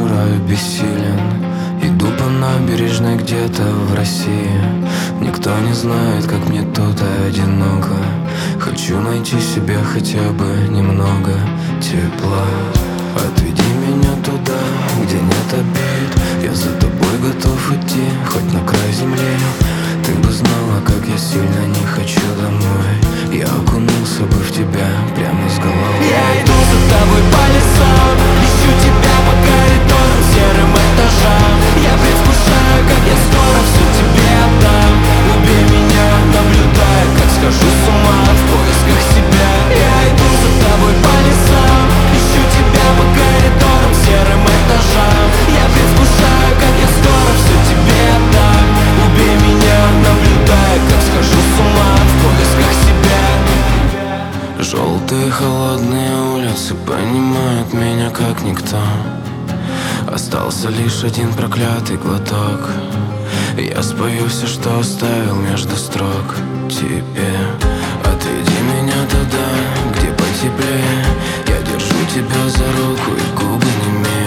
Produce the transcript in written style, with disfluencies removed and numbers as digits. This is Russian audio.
умираю бессилен. Иду по набережной где-то в России. Никто не знает, как мне тут одиноко. Хочу найти себе хотя бы немного тепла. Отведи меня туда, где нет обид. Я за тобой готов идти, хоть на край земли. Ты бы знала, как я сильно не хочу домой. Я окунулся бы в тебя прямо с головой. Я иду за тобой по лесам, ищу тебя по коридорам, серым этажам. Я предвкушаю, как я скоро все тебе отдам. Убей меня, наблюдая, как схожу с ума в поисках себя. Я иду за тобой по лесам, ищу тебя по коридорам, серым этажам. Я предвкушаю, как я скоро все тебе отдам. Убей меня, наблюдая, как схожу с ума в поисках себя. Желтые холодные улицы понимают меня как никто. Остался лишь один проклятый глоток. Я спою все, что оставил между строк. Тебе отведи меня туда, где потеплее. Я держу тебя за руку и губы немеют.